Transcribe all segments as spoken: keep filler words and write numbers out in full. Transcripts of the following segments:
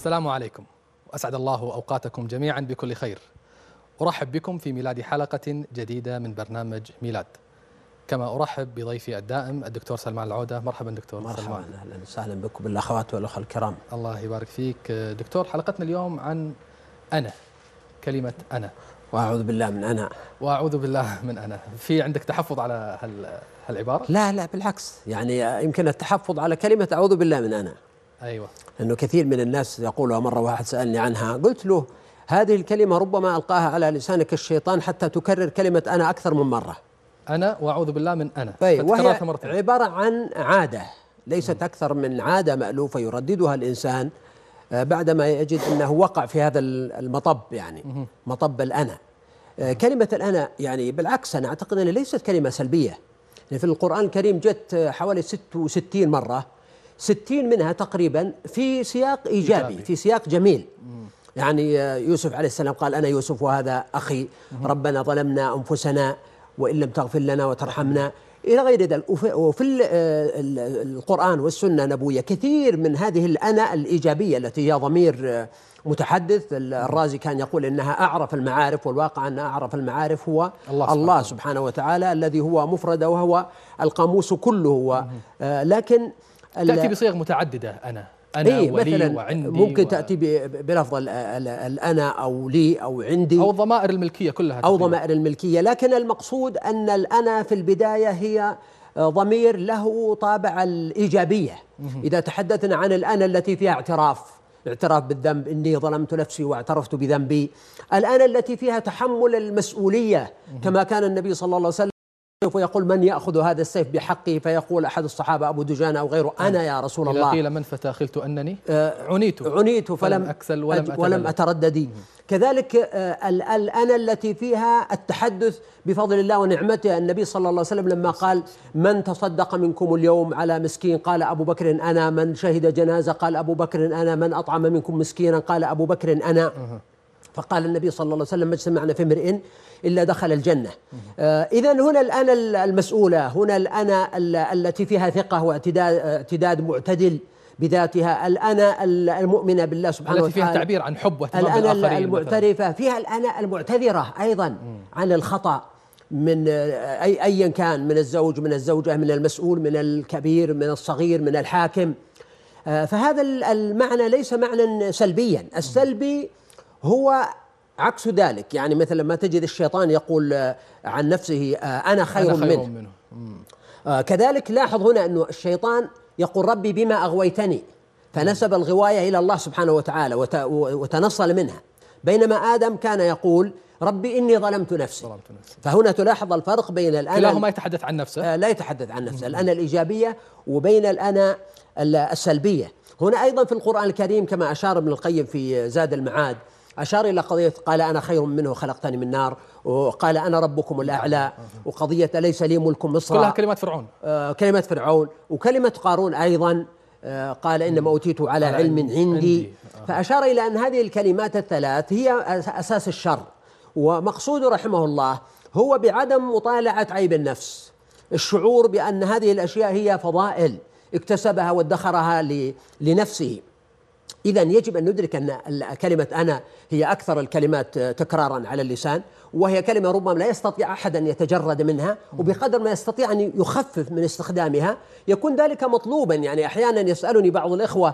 السلام عليكم، وأسعد الله أوقاتكم جميعا بكل خير. أرحب بكم في ميلاد حلقة جديدة من برنامج ميلاد، كما أرحب بضيفي الدائم الدكتور سلمان العودة. مرحبا دكتور مرحبا سلمان. أهلا وسهلا بكم بالأخوات والأخوة الكرام. الله يبارك فيك دكتور. حلقتنا اليوم عن أنا، كلمة أنا، وأعوذ بالله من أنا. وأعوذ بالله من أنا. في عندك تحفظ على هال هالعبارة؟ لا لا بالعكس، يعني يمكن التحفظ على كلمة أعوذ بالله من أنا. أيوة. أنه كثير من الناس يقولها. مرة واحد سألني عنها، قلت له هذه الكلمة ربما ألقاها على لسانك الشيطان حتى تكرر كلمة أنا أكثر من مرة. أنا وأعوذ بالله من أنا. طيب، وهي عبارة عن عادة، ليست أكثر من عادة مألوفة يرددها الإنسان بعدما يجد أنه وقع في هذا المطب، يعني مطب الأنا. كلمة الأنا يعني بالعكس أنا أعتقد أنها ليست كلمة سلبية. في القرآن الكريم جت حوالي ست وستين مرة، ستين منها تقريبا في سياق إيجابي، في سياق جميل. يعني يوسف عليه السلام قال أنا يوسف وهذا أخي، ربنا ظلمنا أنفسنا وإن لم تغفر لنا وترحمنا، إلى غير ذلك. وفي القرآن والسنة النبوية كثير من هذه الأنا الإيجابية التي هي ضمير متحدث. الرازي كان يقول إنها أعرف المعارف، والواقع أن أعرف المعارف هو الله سبحانه, الله سبحانه وتعالى الذي هو مفرد وهو القاموس كله. لكن تأتي بصيغ متعددة، أنا أنا إيه ولي مثلا وعندي، ممكن و... تأتي بلفظ الأنا أو لي أو عندي أو الضمائر الملكية كلها أو ضمائر الملكية. لكن المقصود أن الأنا في البداية هي ضمير له طابع الإيجابية. إذا تحدثنا عن الأنا التي فيها اعتراف، اعتراف بالذنب، إني ظلمت نفسي واعترفت بذنبي. الأنا التي فيها تحمل المسؤولية، كما كان النبي صلى الله عليه وسلم ويقول من يأخذ هذا السيف بحقه، فيقول أحد الصحابة أبو دجانة أو غيره أنا يا رسول الله. قيل من فتى خلت أنني عنيت عنيت فلم أكسل ولم, ولم أترددي. كذلك الأنا التي فيها التحدث بفضل الله ونعمته. النبي صلى الله عليه وسلم لما قال من تصدق منكم اليوم على مسكين قال أبو بكر أنا، من شهد جنازة قال أبو بكر أنا، من أطعم منكم مسكينا قال أبو بكر أنا. فقال النبي صلى الله عليه وسلم ما اجتمعنا في امرئ إلا دخل الجنة. آه إذن هنا الأنا المسؤولة، هنا الأنا التي فيها ثقة واعتداد اعتداد معتدل بذاتها، الأنا المؤمنة بالله سبحانه وتعالى التي فيها تعبير عن حب واهتمام بالآخرين، الآخرين المعترفة، فيها الأنا المعتذرة أيضا عن الخطأ من أي أيا كان، من الزوج، من الزوجة، من المسؤول، من الكبير، من الصغير، من الحاكم. آه فهذا المعنى ليس معنى سلبيا. السلبي هو عكس ذلك، يعني مثلا ما تجد الشيطان يقول عن نفسه أنا خير, أنا خير منه, منه. آه كذلك لاحظ هنا أنه الشيطان يقول ربي بما أغويتني، فنسب الغواية إلى الله سبحانه وتعالى وتنصل منها، بينما آدم كان يقول ربي إني ظلمت نفسي. ظلمت نفسي. فهنا تلاحظ الفرق بين الأنا، كلاهما يتحدث عن نفسه، آه لا يتحدث عن نفسه، الأنا الإيجابية وبين الأنا السلبية. هنا أيضا في القرآن الكريم كما أشار ابن القيم في زاد المعاد، أشار إلى قضية قال أنا خير منه خلقتني من نار، وقال أنا ربكم الأعلى، وقضية ليس لي ملك مصر، كلها كلمات فرعون. آه كلمة فرعون، وكلمة قارون أيضا آه قال إنما أوتيته على علم عندي, عندي. فأشار إلى أن هذه الكلمات الثلاث هي أساس الشر. ومقصود رحمه الله هو بعدم مطالعة عيب النفس، الشعور بأن هذه الأشياء هي فضائل اكتسبها وادخرها لنفسه. إذن يجب أن ندرك أن كلمة أنا هي أكثر الكلمات تكرارا على اللسان، وهي كلمة ربما لا يستطيع أحد أن يتجرد منها، وبقدر ما يستطيع أن يخفف من استخدامها يكون ذلك مطلوبا. يعني أحيانا يسألني بعض الإخوة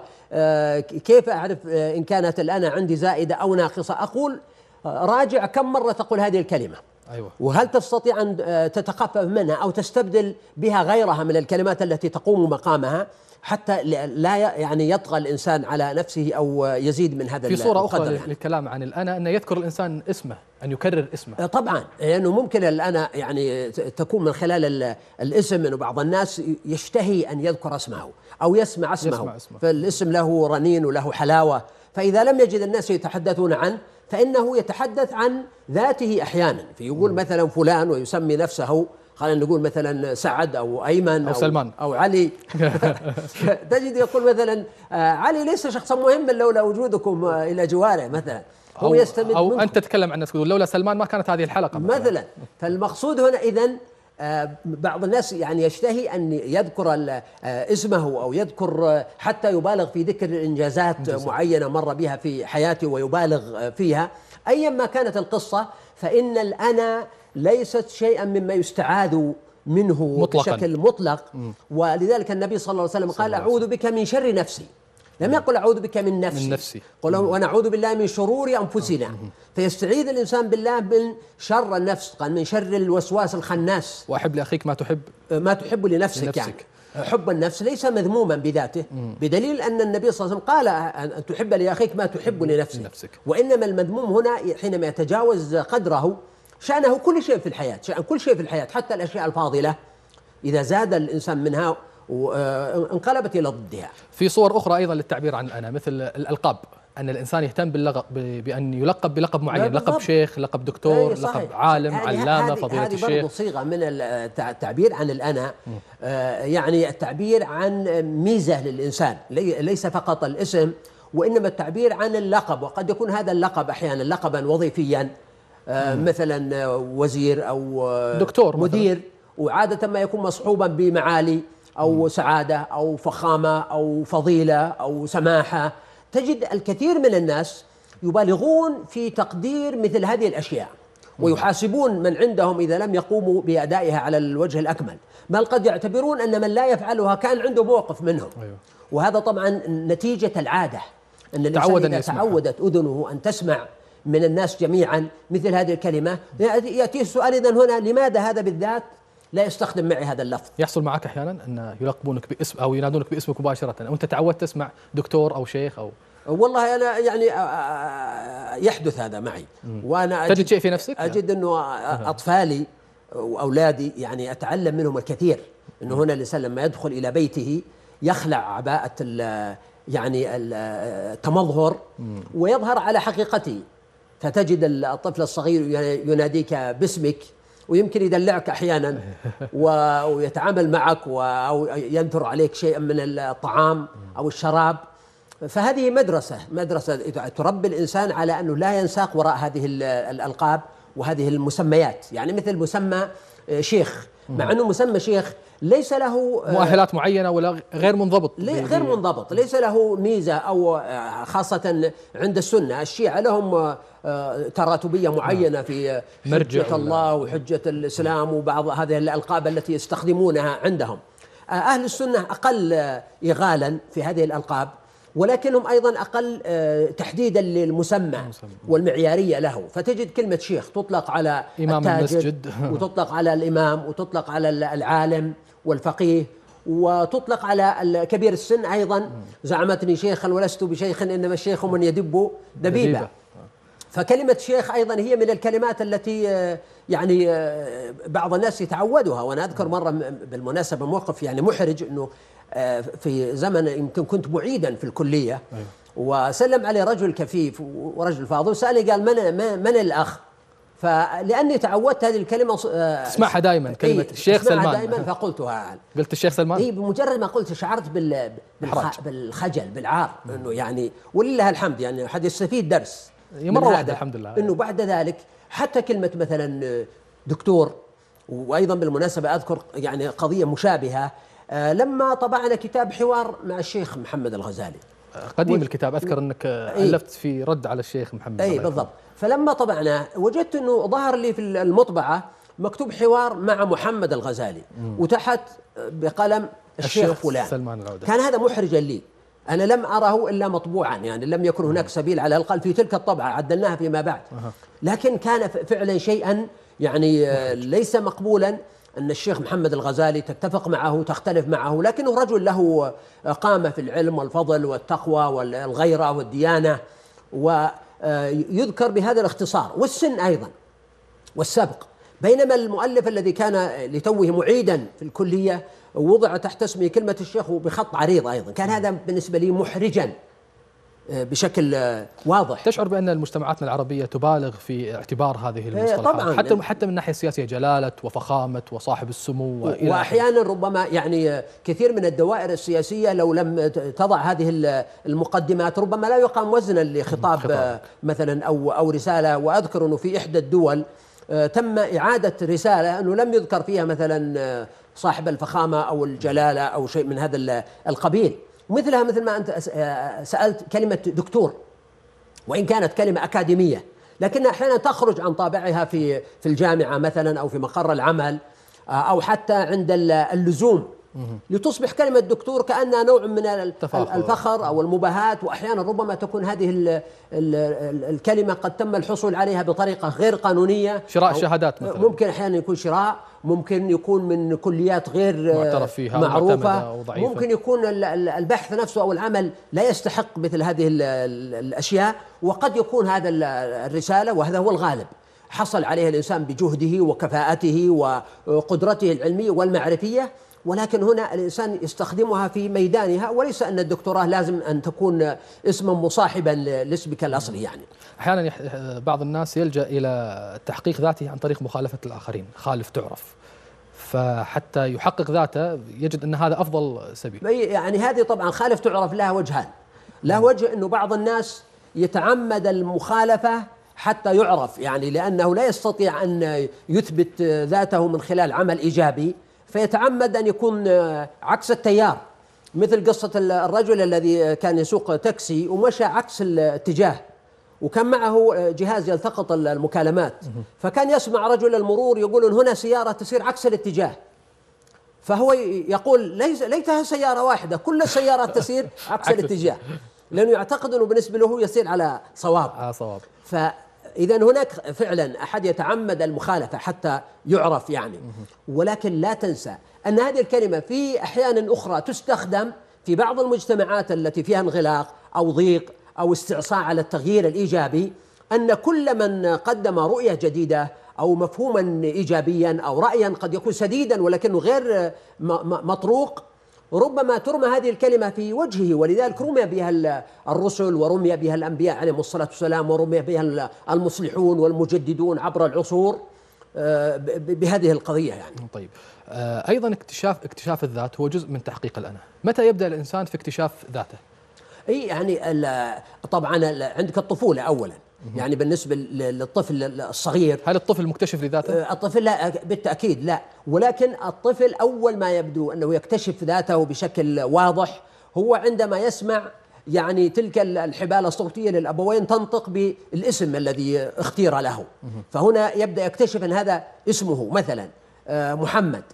كيف أعرف إن كانت الأنا عندي زائدة أو ناقصة؟ أقول راجع كم مرة تقول هذه الكلمة، أيوة. وهل تستطيع أن تتخفف منها أو تستبدل بها غيرها من الكلمات التي تقوم مقامها، حتى لا يعني يطغى الإنسان على نفسه أو يزيد من هذا. في صورة أخرى يعني للكلام عن الأنا أن يذكر الإنسان اسمه، أن يكرر اسمه. طبعا لأنه يعني ممكن الأنا يعني تكون من خلال الاسم أنه بعض الناس يشتهي أن يذكر اسمه أو يسمع اسمه, يسمع اسمه. فالاسم له رنين وله حلاوة، فإذا لم يجد الناس يتحدثون عنه فإنه يتحدث عن ذاته أحيانا، فيقول مثلا فلان ويسمي نفسه، خلينا نقول مثلا سعد أو أيمن أو, أو سلمان أو علي. تجد يقول مثلا علي ليس شخصا مهما لولا وجودكم إلى جواره مثلا، هو يستمد أو منكم. أنت تتكلم عن نفسك لولا سلمان ما كانت هذه الحلقة مثلا, مثلا. فالمقصود هنا إذن بعض الناس يعني يشتهي أن يذكر اسمه أو يذكر حتى يبالغ في ذكر إنجازات إنجازات معينة مر بها في حياته ويبالغ فيها. أيما كانت القصة فإن الأنا ليست شيئا مما يستعاذ منه مطلقاً. بشكل مطلق. ولذلك النبي صلى الله عليه وسلم قال أعوذ بك من شر نفسي، لم يقل أعوذ بك من نفسي, من نفسي. قل ونعوذ بالله من شرور أنفسنا. فيستعيذ الإنسان بالله من شر النفس، قال من شر الوسواس الخناس. وأحب لأخيك ما تحب ما تحب لنفسك, لنفسك. يعني حب النفس ليس مذموما بذاته، بدليل أن النبي صلى الله عليه وسلم قال أن تحب لأخيك ما تحب لنفسك, لنفسك. وإنما المذموم هنا حينما يتجاوز قدره شأنه كل شيء في الحياة، شأن كل شيء في الحياة حتى الأشياء الفاضلة إذا زاد الإنسان منها وانقلبت إلى ضدها. في صور أخرى أيضا للتعبير عن الأنا مثل الألقاب، أن الإنسان يهتم باللقب بأن يلقب بلقب معين، لقب شيخ، لقب دكتور، لقب عالم، علامة، فضيلة الشيخ. هذه برضو صيغة من التعبير عن الأنا، يعني التعبير عن ميزة للإنسان، ليس فقط الاسم وإنما التعبير عن اللقب. وقد يكون هذا اللقب أحيانا لقبا وظيفيا، مثلا وزير أو دكتور مدير مثلاً. وعادة ما يكون مصحوبا بمعالي أو سعادة أو فخامة أو فضيلة أو سماحة. تجد الكثير من الناس يبالغون في تقدير مثل هذه الأشياء ويحاسبون من عندهم إذا لم يقوموا بأدائها على الوجه الأكمل، بل قد يعتبرون أن من لا يفعلها كان عنده موقف منهم. أيوه. وهذا طبعا نتيجة العادة، أن الإنسان إذا تعودت أذنه أن تسمع من الناس جميعا مثل هذه الكلمة يأتيه السؤال إذن هنا لماذا هذا بالذات لا يستخدم معي هذا اللفظ؟ يحصل معك أحيانا أن يلقبونك باسم أو ينادونك باسمك مباشرة وأنت تعودت تسمع دكتور أو شيخ أو والله أنا يعني يحدث هذا معي. وأنا تجد شيء في نفسك؟ أجد أنه أطفالي وأولادي يعني أتعلم منهم الكثير. أنه هنا الإنسان لما يدخل إلى بيته يخلع عباءة يعني التمظهر ويظهر على حقيقته، فتجد الطفل الصغير يناديك باسمك ويمكن يدلعك أحيانا ويتعامل معك أو ينثر عليك شيئا من الطعام أو الشراب. فهذه مدرسة مدرسة تربي الإنسان على أنه لا ينساق وراء هذه الألقاب وهذه المسميات. يعني مثل مسمى شيخ، مع أنه مسمى شيخ ليس له مؤهلات معينة ولا غير منضبط، غير منضبط، ليس له ميزة. أو خاصة عند السنة الشيعة لهم تراتبية معينة في حجة الله وحجة الإسلام وبعض هذه الألقاب التي يستخدمونها عندهم. أهل السنة أقل إغالا في هذه الألقاب، ولكنهم أيضا أقل تحديدا للمسمى والمعيارية له. فتجد كلمة شيخ تطلق على إمام المسجد وتطلق على الإمام وتطلق على العالم والفقيه وتطلق على كبير السن أيضا. زعمتني شيخا ولست بشيخ إنما الشيخ من يدب دبيبة. فكلمة شيخ أيضا هي من الكلمات التي يعني بعض الناس يتعودها. وأنا أذكر مرة بالمناسبة موقف يعني محرج، أنه في زمن يمكن كنت معيدا في الكلية وسلم علي رجل كفيف ورجل فاضل سألني قال من من الأخ؟ فلأني تعودت هذه الكلمة اسمعها دائما كلمة إيه الشيخ سلمان دائما فقلتها. قلت الشيخ سلمان؟ إيه بمجرد ما قلت شعرت بال بالخجل بالعار، إنه يعني ولله الحمد يعني حد يستفيد درس مرة واحدة الحمد لله. إنه بعد ذلك حتى كلمة مثلا دكتور. وأيضا بالمناسبة أذكر يعني قضية مشابهة لما طبعنا كتاب حوار مع الشيخ محمد الغزالي قديم و... الكتاب أذكر أنك ألفت في رد على الشيخ محمد. أي بالضبط. فلما طبعنا وجدت أنه ظهر لي في المطبعة مكتوب حوار مع محمد الغزالي مم. وتحت بقلم الشيخ, الشيخ فلان سلمان العودة. كان هذا محرجا لي، أنا لم أره إلا مطبوعا، يعني لم يكن هناك سبيل على الأقل في تلك الطبعة، عدلناها فيما بعد. لكن كان فعلا شيئا يعني ليس مقبولا أن الشيخ محمد الغزالي تتفق معه تختلف معه، لكنه رجل له قامة في العلم والفضل والتقوى والغيرة والديانة، ويذكر بهذا الاختصار والسن أيضا والسبق. بينما المؤلف الذي كان لتوه معيدا في الكلية وضع تحت اسمه كلمة الشيخ بخط عريض أيضا، كان هذا بالنسبة لي محرجا بشكل واضح. تشعر بأن المجتمعاتنا العربية تبالغ في اعتبار هذه المصطلحات طبعاً حتى حتى من الناحية السياسية، جلالة وفخامة وصاحب السمو وإلى وأحيانا ربما يعني كثير من الدوائر السياسية لو لم تضع هذه المقدمات ربما لا يقام وزنا لخطاب مثلا أو أو رسالة. وأذكر أنه في إحدى الدول تم إعادة رسالة أنه لم يذكر فيها مثلا صاحب الفخامة أو الجلالة أو شيء من هذا القبيل. مثلها مثل ما أنت سألت كلمة دكتور، وإن كانت كلمة أكاديمية لكنها أحيانا تخرج عن طابعها في في الجامعة مثلا أو في مقر العمل أو حتى عند اللزوم، لتصبح كلمة دكتور كأنها نوع من الفخر أو المباهاة. وأحيانا ربما تكون هذه ال ال الكلمة قد تم الحصول عليها بطريقة غير قانونية، شراء شهادات مثلا، ممكن أحيانا يكون شراء، ممكن يكون من كليات غير معترف فيها معروفة، أو ضعيفة. ممكن يكون البحث نفسه أو العمل لا يستحق مثل هذه الأشياء، وقد يكون هذا الرسالة، وهذا هو الغالب، حصل عليها الإنسان بجهده وكفاءته وقدرته العلمية والمعرفية، ولكن هنا الإنسان يستخدمها في ميدانها، وليس أن الدكتوراه لازم أن تكون اسما مصاحبا لاسمك الأصلي. يعني أحيانا بعض الناس يلجأ إلى تحقيق ذاته عن طريق مخالفة الآخرين، خالف تعرف، فحتى يحقق ذاته يجد أن هذا أفضل سبيل. يعني هذه طبعا خالف تعرف لها وجهان. له وجه أنه بعض الناس يتعمد المخالفة حتى يعرف، يعني لأنه لا يستطيع أن يثبت ذاته من خلال عمل إيجابي، فيتعمد أن يكون عكس التيار، مثل قصة الرجل الذي كان يسوق تاكسي ومشى عكس الاتجاه، وكان معه جهاز يلتقط المكالمات، فكان يسمع رجل المرور يقول هنا سيارة تسير عكس الاتجاه، فهو يقول ليس ليتها سيارة واحدة، كل السيارات تسير عكس الاتجاه، لأنه يعتقد أنه بالنسبة له يسير على صواب. على صواب. فإذا هناك فعلا أحد يتعمد المخالفة حتى يعرف يعني. ولكن لا تنسى أن هذه الكلمة في أحيان أخرى تستخدم في بعض المجتمعات التي فيها انغلاق أو ضيق أو استعصاء على التغيير الإيجابي، أن كل من قدم رؤية جديدة أو مفهوما إيجابيا أو رأيا قد يكون سديدا ولكنه غير مطروق، ربما ترمى هذه الكلمة في وجهه، ولذلك رمي بها الرسل ورمي بها الأنبياء عليهم الصلاة والسلام ورمي بها المصلحون والمجددون عبر العصور بهذه القضية يعني. طيب، أيضا اكتشاف اكتشاف الذات هو جزء من تحقيق الأنا. متى يبدأ الإنسان في اكتشاف ذاته؟ أي يعني طبعا عندك الطفولة أولا، يعني بالنسبة للطفل الصغير. هل الطفل مكتشف لذاته؟ الطفل لا بالتأكيد لا، ولكن الطفل أول ما يبدو أنه يكتشف ذاته بشكل واضح هو عندما يسمع يعني تلك الحبال الصوتية للأبوين تنطق بالاسم الذي اختير له، فهنا يبدأ يكتشف أن هذا اسمه مثلا محمد،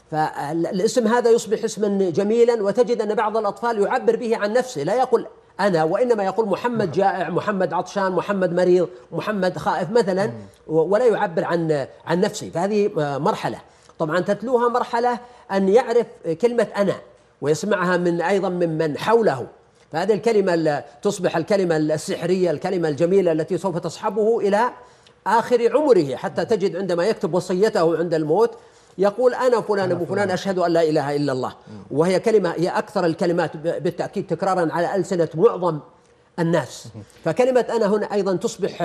فالاسم هذا يصبح اسما جميلا، وتجد أن بعض الأطفال يعبر به عن نفسه، لا يقول أنا، وإنما يقول محمد جائع، محمد عطشان، محمد مريض، محمد خائف مثلا، ولا يعبر عن عن نفسه. فهذه مرحلة طبعا تتلوها مرحلة أن يعرف كلمة أنا ويسمعها من أيضا ممن حوله، فهذه الكلمة تصبح الكلمة السحرية، الكلمة الجميلة التي سوف تصحبه إلى آخر عمره، حتى تجد عندما يكتب وصيته عند الموت يقول أنا فلان أبو فلان أشهد أن لا إله إلا الله، وهي كلمة هي أكثر الكلمات بالتأكيد تكرارا على ألسنة معظم الناس. فكلمة أنا هنا أيضا تصبح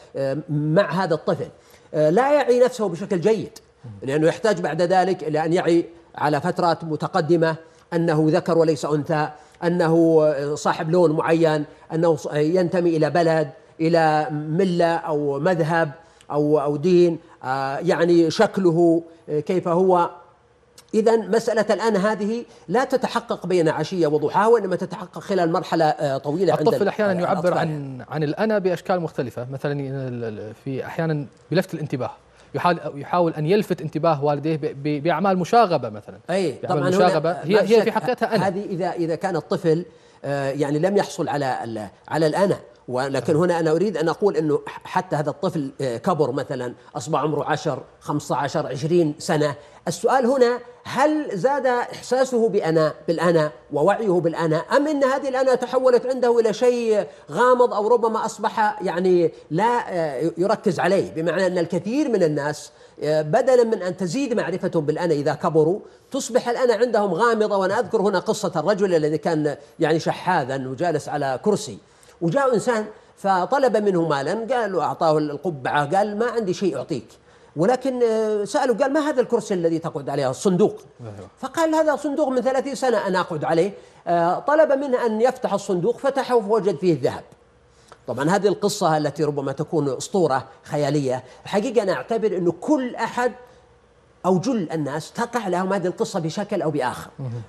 مع هذا الطفل لا يعي نفسه بشكل جيد، لأنه يحتاج بعد ذلك إلى أن يعي على فترات متقدمة أنه ذكر وليس أنثى، أنه صاحب لون معين، أنه ينتمي إلى بلد، إلى ملة أو مذهب أو أو دين، يعني شكله كيف هو. إذا مسألة الآن هذه لا تتحقق بين عشية وضحاها، وإنما تتحقق خلال مرحلة طويلة. الطفل عند أحيانا يعبر عن عن الأنا بأشكال مختلفة، مثلا في أحيانا بلفت الانتباه، يحاول يحاول أن يلفت انتباه والديه بأعمال مشاغبة مثلا. أي طبعا مشاغبة هي هي في حقيقتها أنا. هذه إذا إذا كان الطفل يعني لم يحصل على على الأنا، ولكن هنا أنا أريد أن أقول أنه حتى هذا الطفل كبر مثلا أصبح عمره عشر خمسة عشر عشرين سنة، السؤال هنا هل زاد إحساسه بأنا بالأنا ووعيه بالأنا، أم أن هذه الأنا تحولت عنده إلى شيء غامض أو ربما أصبح يعني لا يركز عليه، بمعنى أن الكثير من الناس بدلا من أن تزيد معرفتهم بالأنا إذا كبروا تصبح الأنا عندهم غامضة. وأنا أذكر هنا قصة الرجل الذي كان يعني شحاذا وجالس على كرسي، وجاء إنسان فطلب منه مالا، قال له أعطاه القبعة، قال ما عندي شيء أعطيك، ولكن سأله قال ما هذا الكرسي الذي تقعد عليه؟ الصندوق. فقال هذا صندوق من ثلاثين سنة أنا أقعد عليه. طلب منه أن يفتح الصندوق، فتحه فوجد فيه الذهب. طبعا هذه القصة التي ربما تكون أسطورة خيالية، حقيقة أنا أعتبر أنه كل أحد أو جل الناس تقع لهم هذه القصة بشكل أو بآخر.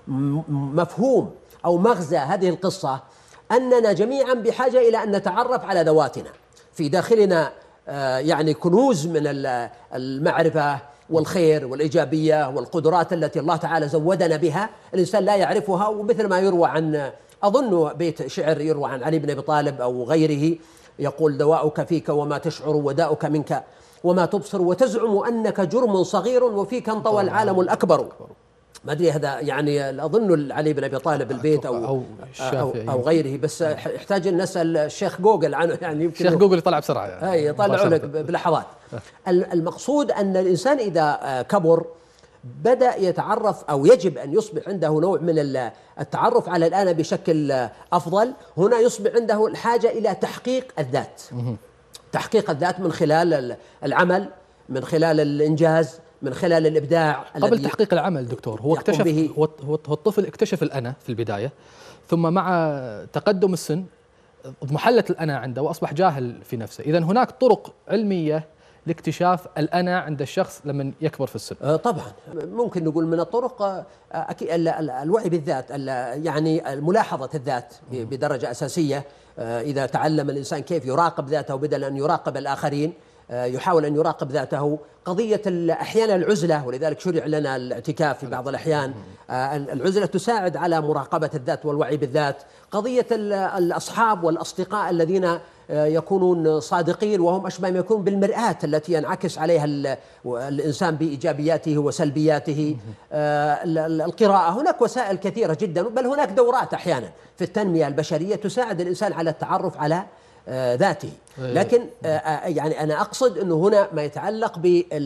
مفهوم أو مغزى هذه القصة أننا جميعا بحاجة إلى أن نتعرف على ذواتنا، في داخلنا يعني كنوز من المعرفة والخير والإيجابية والقدرات التي الله تعالى زودنا بها، الإنسان لا يعرفها. ومثل ما يروى عن، أظن بيت شعر يروى عن علي بن أبي طالب أو غيره، يقول: دواؤك فيك وما تشعر، وداؤك منك وما تبصر، وتزعم أنك جرم صغير وفيك انطوى العالم الأكبر. ما أدري هذا يعني أظن علي بن أبي طالب البيت أو أو, أو, أو غيره، بس يحتاج أن نسأل الشيخ جوجل عنه، يعني يمكن الشيخ جوجل يطلع بسرعة يعني. أي يطلعوا لك بلحظات. المقصود أن الإنسان إذا كبر بدأ يتعرف أو يجب أن يصبح عنده نوع من التعرف على الآن بشكل أفضل. هنا يصبح عنده الحاجة إلى تحقيق الذات، تحقيق الذات من خلال العمل، من خلال الإنجاز، من خلال الإبداع. قبل تحقيق العمل دكتور، هو اكتشف به هو الطفل اكتشف الأنا في البداية، ثم مع تقدم السن اضمحلت الأنا عنده وأصبح جاهل في نفسه. إذن هناك طرق علمية لاكتشاف الأنا عند الشخص لما يكبر في السن. طبعا ممكن نقول من الطرق الوعي بالذات، يعني ملاحظة الذات بدرجة أساسية. إذا تعلم الإنسان كيف يراقب ذاته بدل أن يراقب الآخرين، يحاول أن يراقب ذاته. قضية أحيانا العزلة، ولذلك شرع لنا الاعتكاف في بعض الأحيان. العزلة تساعد على مراقبة الذات والوعي بالذات. قضية الأصحاب والأصدقاء الذين يكونون صادقين وهم أشبه ما يكون بالمرآة التي ينعكس عليها الإنسان بإيجابياته وسلبياته. القراءة، هناك وسائل كثيرة جدا، بل هناك دورات أحيانا في التنمية البشرية تساعد الإنسان على التعرف على ذاته. لكن يعني أنا أقصد أنه هنا ما يتعلق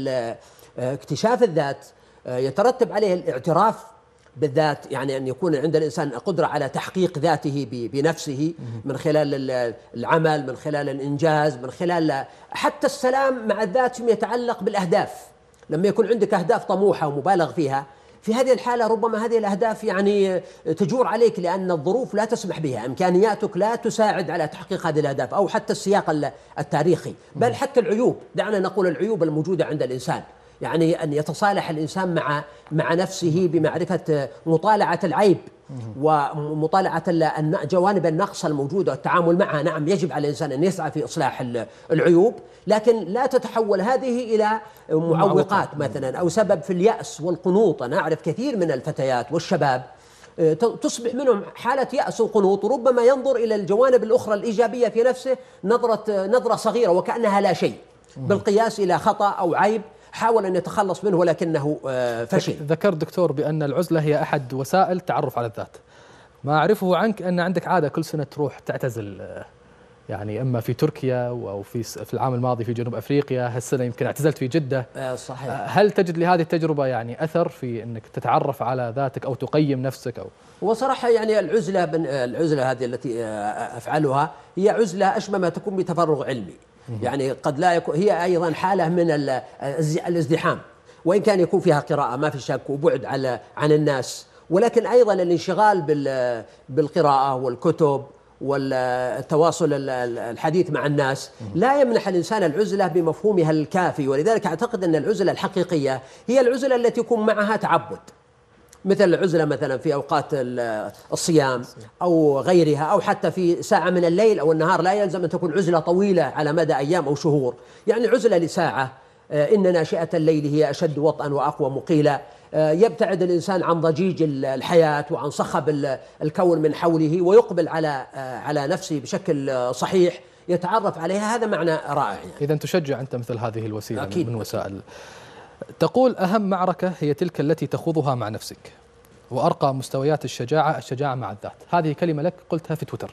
باكتشاف الذات يترتب عليه الاعتراف بالذات، يعني أن يكون عند الإنسان قدرة على تحقيق ذاته بنفسه من خلال العمل، من خلال الإنجاز، من خلال حتى السلام مع الذات فيما يتعلق بالأهداف. لما يكون عندك أهداف طموحة ومبالغ فيها، في هذه الحالة ربما هذه الأهداف يعني تجور عليك لأن الظروف لا تسمح بها، إمكانياتك لا تساعد على تحقيق هذه الأهداف، أو حتى السياق التاريخي، بل حتى العيوب. دعنا نقول العيوب الموجودة عند الإنسان، يعني أن يتصالح الإنسان مع مع نفسه بمعرفة مطالعة العيب ومطالعة جوانب النقص الموجودة والتعامل معها. نعم، يجب على الإنسان أن يسعى في إصلاح العيوب، لكن لا تتحول هذه إلى معوقات مثلا أو سبب في اليأس والقنوط. أنا أعرف كثير من الفتيات والشباب تصبح منهم حالة يأس وقنوط، وربما ينظر إلى الجوانب الأخرى الإيجابية في نفسه نظرة نظرة صغيرة وكأنها لا شيء، بالقياس إلى خطأ أو عيب حاول أن يتخلص منه ولكنه فشل. ذكر دكتور بأن العزلة هي أحد وسائل التعرف على الذات. ما أعرفه عنك أن عندك عادة كل سنة تروح تعتزل، يعني إما في تركيا أو في في العام الماضي في جنوب أفريقيا، هالسنة يمكن اعتزلت في جدة. صحيح. هل تجد لهذه التجربة يعني أثر في أنك تتعرف على ذاتك أو تقيم نفسك؟ أو وصراحة يعني العزلة العزلة هذه التي أفعلها هي عزلة أشبه ما تكون بتفرغ علمي. يعني قد لا يكون، هي أيضا حالة من الازدحام، وإن كان يكون فيها قراءة ما في شك وبعد على عن الناس، ولكن أيضا الانشغال بالقراءة والكتب والتواصل الحديث مع الناس لا يمنح الإنسان العزلة بمفهومها الكافي. ولذلك أعتقد أن العزلة الحقيقية هي العزلة التي يكون معها تعبد، مثل العزلة مثلا في أوقات الصيام أو غيرها، أو حتى في ساعة من الليل أو النهار. لا يلزم أن تكون عزلة طويلة على مدى أيام أو شهور، يعني عزلة لساعة. إن ناشئة الليل هي أشد وطئا وأقوى مقيلة. يبتعد الإنسان عن ضجيج الحياة وعن صخب الكون من حوله، ويقبل على على نفسه بشكل صحيح يتعرف عليها. هذا معنى رائع يعني. إذا تشجع أنت مثل هذه الوسيلة أكيد. من وسائل. تقول أهم معركة هي تلك التي تخوضها مع نفسك، وأرقى مستويات الشجاعة الشجاعة مع الذات. هذه كلمة لك قلتها في تويتر.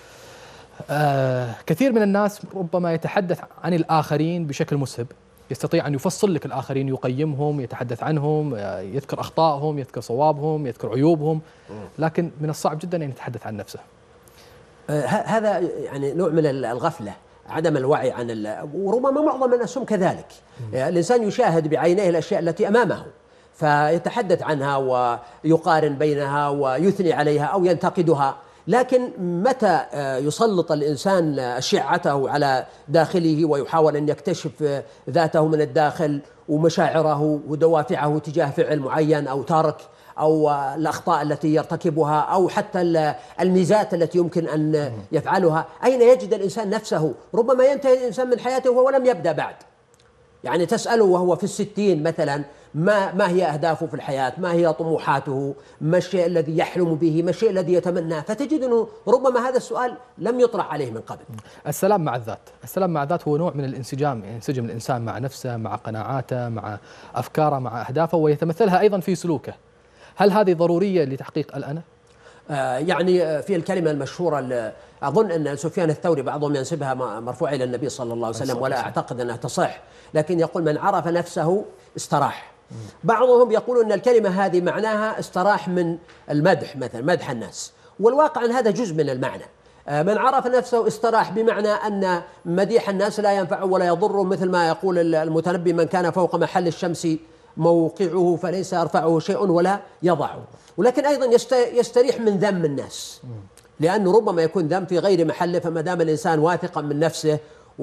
آه كثير من الناس ربما يتحدث عن الآخرين بشكل مسهب، يستطيع أن يفصل لك الآخرين، يقيمهم، يتحدث عنهم، يذكر أخطائهم، يذكر صوابهم، يذكر عيوبهم، لكن من الصعب جدا أن يتحدث عن نفسه. آه هذا يعني نوع من الغفلة، عدم الوعي عن، وربما معظم الناس هم كذلك. الإنسان يشاهد بعينيه الأشياء التي أمامه فيتحدث عنها ويقارن بينها ويثني عليها أو ينتقدها. لكن متى يسلط الإنسان أشعته على داخله ويحاول أن يكتشف ذاته من الداخل ومشاعره ودوافعه تجاه فعل معين أو ترك أو الأخطاء التي يرتكبها أو حتى الميزات التي يمكن أن يفعلها، أين يجد الإنسان نفسه؟ ربما ينتهي الإنسان من حياته وهو لم يبدأ بعد. يعني تسأله وهو في الستين مثلا ما ما هي أهدافه في الحياة، ما هي طموحاته، ما الشيء الذي يحلم به، ما الشيء الذي يتمناه، فتجد أنه ربما هذا السؤال لم يطرح عليه من قبل. السلام مع الذات، السلام مع الذات هو نوع من الانسجام، ينسجم الإنسان مع نفسه، مع قناعاته، مع أفكاره، مع أهدافه، ويتمثلها أيضا في سلوكه. هل هذه ضرورية لتحقيق الأنا؟ آه يعني في الكلمة المشهورة أظن أن سفيان الثوري بعضهم ينسبها مرفوعة إلى النبي صلى الله عليه وسلم ولا أعتقد أنها تصح، لكن يقول من عرف نفسه استراح. بعضهم يقول أن الكلمة هذه معناها استراح من المدح، مثلا مدح الناس، والواقع أن هذا جزء من المعنى. من عرف نفسه استراح بمعنى أن مديح الناس لا ينفع ولا يضر، مثل ما يقول المتنبي من كان فوق محل الشمس موقعه فليس يرفعه شيء ولا يضعه. ولكن أيضا يستريح من ذم الناس، لأنه ربما يكون ذم في غير محله، فما دام الإنسان واثقا من نفسه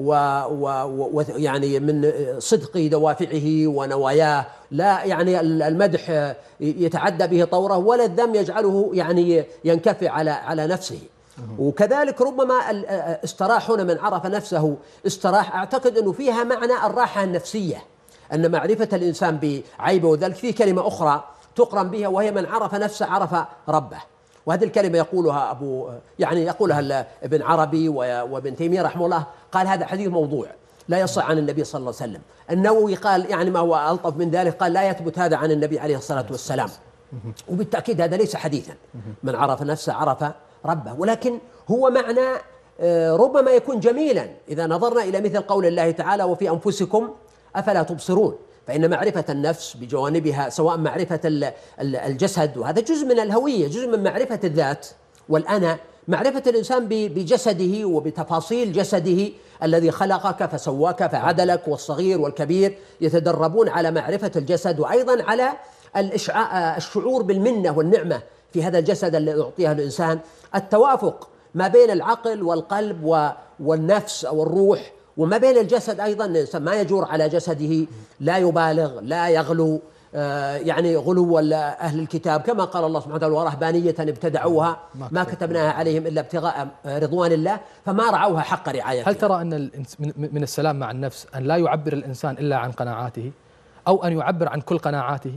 ويعني من صدق دوافعه ونواياه، لا يعني المدح يتعدى به طوره ولا الذم يجعله يعني ينكفي على على نفسه. وكذلك ربما استراح هنا من عرف نفسه استراح، أعتقد أنه فيها معنى الراحة النفسية، أن معرفة الإنسان بعيبه، وذلك في كلمة أخرى تقرن بها وهي من عرف نفسه عرف ربه. وهذه الكلمة يقولها أبو يعني يقولها ابن عربي وابن تيمية رحمه الله، قال هذا حديث موضوع لا يصح عن النبي صلى الله عليه وسلم. النووي قال يعني ما هو ألطف من ذلك، قال لا يثبت هذا عن النبي عليه الصلاة والسلام، وبالتأكيد هذا ليس حديثا. من عرف نفسه عرف ربه، ولكن هو معنى ربما يكون جميلا إذا نظرنا إلى مثل قول الله تعالى وفي أنفسكم أفلا تبصرون. فإن معرفة النفس بجوانبها سواء معرفة الجسد، وهذا جزء من الهوية، جزء من معرفة الذات والأنا، معرفة الإنسان بجسده وبتفاصيل جسده الذي خلقك فسواك فعدلك، والصغير والكبير يتدربون على معرفة الجسد، وأيضا على الشعور بالمنة والنعمة في هذا الجسد الذي يعطيها الإنسان، التوافق ما بين العقل والقلب والنفس أو الروح، وما بين الجسد أيضا الإنسان ما يجور على جسده، لا يبالغ لا يغلو، آه يعني غلو أهل الكتاب كما قال الله سبحانه وتعالى ورهبانية ابتدعوها ما كتبناها عليهم إلا ابتغاء رضوان الله فما رعوها حق رعايتها. هل ترى أن من السلام مع النفس أن لا يعبر الإنسان إلا عن قناعاته، أو أن يعبر عن كل قناعاته؟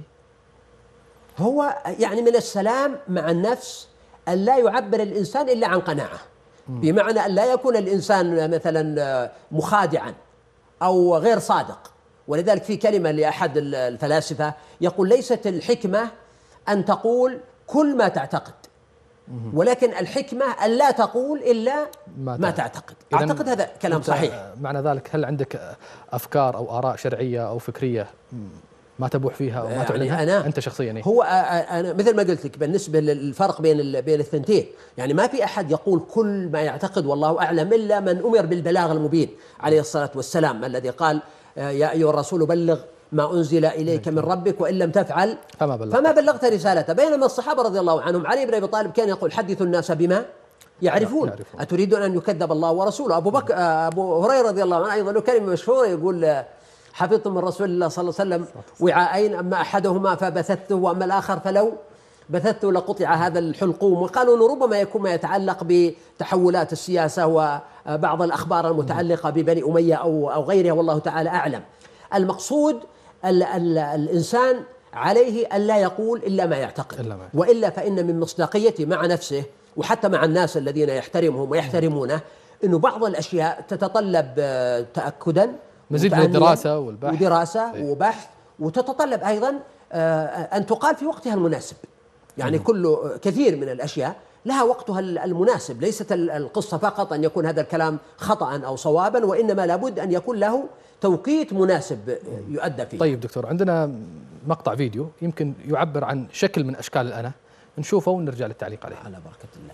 هو يعني من السلام مع النفس أن لا يعبر الإنسان إلا عن قناعة، بمعنى أن لا يكون الإنسان مثلا مخادعا أو غير صادق. ولذلك في كلمة لأحد الفلاسفة يقول ليست الحكمة أن تقول كل ما تعتقد، ولكن الحكمة أن لا تقول إلا ما, ما تعتقد. أعتقد هذا كلام صحيح. معنى ذلك هل عندك أفكار أو آراء شرعية أو فكرية ما تبوح فيها أو ما تعلنها يعني أنا أنت شخصيا؟ هو أنا مثل ما قلت لك بالنسبة للفرق بين بين الثنتين، يعني ما في أحد يقول كل ما يعتقد والله أعلم إلا من أمر بالبلاغ المبين عليه الصلاة والسلام، الذي قال يا أيها الرسول بلغ ما أنزل إليك من ربك وإن لم تفعل فما بلغت, فما بلغت رسالته. بينما الصحابة رضي الله عنهم علي بن أبي طالب كان يقول حدثوا الناس بما يعرفون, يعرفون. أتريدون أن يكذب الله ورسوله؟ أبو بكر أبو هريرة رضي الله عنه أيضا له كلمة مشهورة يقول حفظت من رسول الله صلى الله عليه وسلم وعاءين، أما أحدهما فبثثته وأما الآخر فلو بثثته لقطع هذا الحلقوم. وقالوا أنه ربما يكون ما يتعلق بتحولات السياسة وبعض الأخبار المتعلقة ببني أمية أو أو غيرها، والله تعالى أعلم. المقصود ال ال الإنسان عليه أن لا يقول إلا ما يعتقد، وإلا فإن من مصداقيته مع نفسه وحتى مع الناس الذين يحترمهم ويحترمونه أنه بعض الأشياء تتطلب تأكدا، مزيد من الدراسة والبحث ودراسة أيه. وبحث، وتتطلب أيضا أن تقال في وقتها المناسب. يعني مم. كل كثير من الأشياء لها وقتها المناسب، ليست القصة فقط أن يكون هذا الكلام خطأ أو صوابا، وإنما لابد أن يكون له توقيت مناسب يؤدى فيه. طيب دكتور، عندنا مقطع فيديو يمكن يعبر عن شكل من أشكال الأنا، نشوفه ونرجع للتعليق عليه. على بركة الله.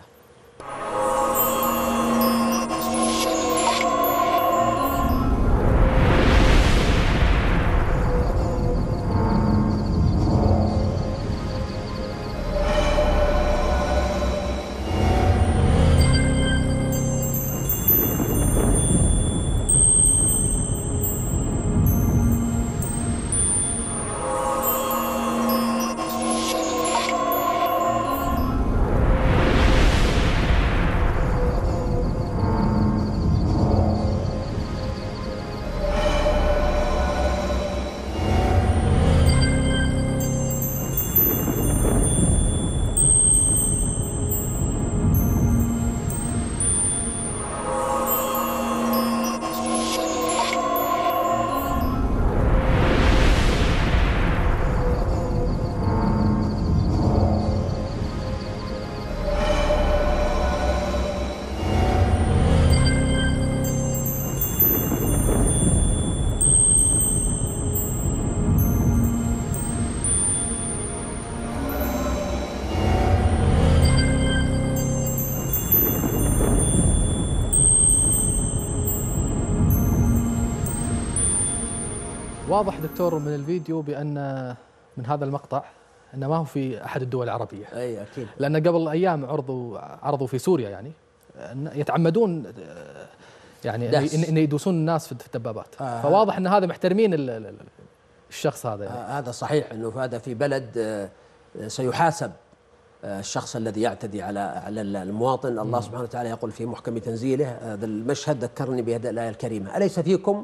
واضح دكتور من الفيديو بأن من هذا المقطع أنه ما هو في أحد الدول العربية. أي أكيد. لأن قبل أيام عرضوا عرضوا في سوريا يعني يتعمدون يعني أن يدوسون الناس في الدبابات. آه فواضح أن هذا محترمين الشخص هذا يعني. آه هذا صحيح، أنه هذا في بلد سيحاسب الشخص الذي يعتدي على على المواطن. الله سبحانه وتعالى يقول في محكم تنزيله، هذا المشهد ذكرني بهذه الآية الكريمة: أليس فيكم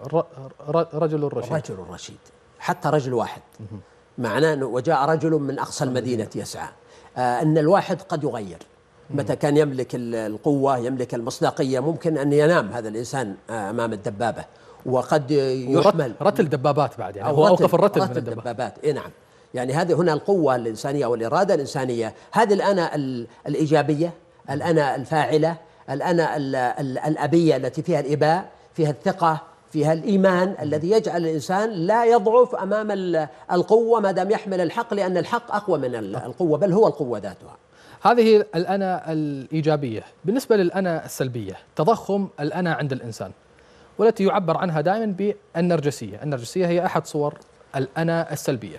رجل رشيد؟ رجل رشيد، حتى رجل واحد. معناه أنه وجاء رجل من أقصى المدينة يسعى. آه أن الواحد قد يغير متى كان يملك القوة، يملك المصداقية، ممكن أن ينام هذا الإنسان أمام الدبابة، وقد يحمل رتل دبابات بعد يعني هو أوقف الرتل من الدبابات. إيه نعم، يعني هذه هنا القوة الإنسانية والإرادة الإنسانية، هذه الأنا الإيجابية، الأنا الفاعلة، الأنا الأبية التي فيها الإباء، فيها الثقة، فيها الإيمان الذي يجعل الإنسان لا يضعف أمام القوة ما دام يحمل الحق، لأن الحق أقوى من القوة، بل هو القوة ذاتها. هذه الأنا الإيجابية. بالنسبة للأنا السلبية، تضخم الأنا عند الإنسان، والتي يعبر عنها دائما بالنرجسية. النرجسية هي أحد صور الأنا السلبية.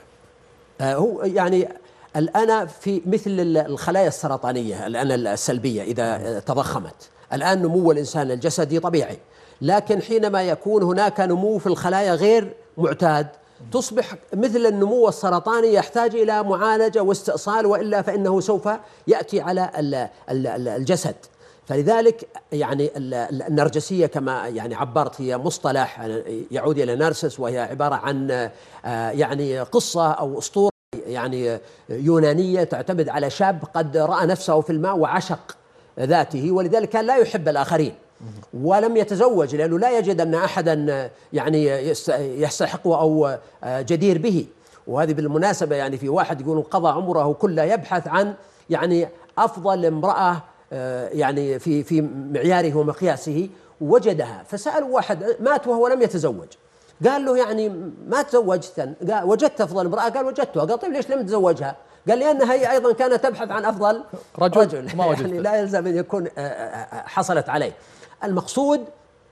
هو يعني الأنا في مثل الخلايا السرطانية، الأنا السلبية إذا تضخمت. الآن نمو الإنسان الجسدي طبيعي، لكن حينما يكون هناك نمو في الخلايا غير معتاد تصبح مثل النمو السرطاني، يحتاج إلى معالجة واستئصال، وإلا فإنه سوف يأتي على الجسد. فلذلك يعني النرجسية كما يعني عبرت هي مصطلح يعود إلى نارسس، وهي عبارة عن يعني قصة أو أسطورة يعني يونانية تعتمد على شاب قد رأى نفسه في الماء وعشق ذاته، ولذلك كان لا يحب الآخرين ولم يتزوج، لأنه لا يجد أن أحدا يعني يستحقه أو جدير به. وهذه بالمناسبة يعني في واحد يقول قضى عمره كله يبحث عن يعني أفضل امرأة يعني في في معياره ومقياسه، وجدها. فسأل واحد مات وهو لم يتزوج، قال له يعني ما تزوجت؟ قال وجدت أفضل امرأة؟ قال وجدتها. قال طيب ليش لم تتزوجها؟ قال لأنها هي أيضا كانت تبحث عن أفضل رجل, رجل. ما يعني لا يلزم أن يكون حصلت عليه. المقصود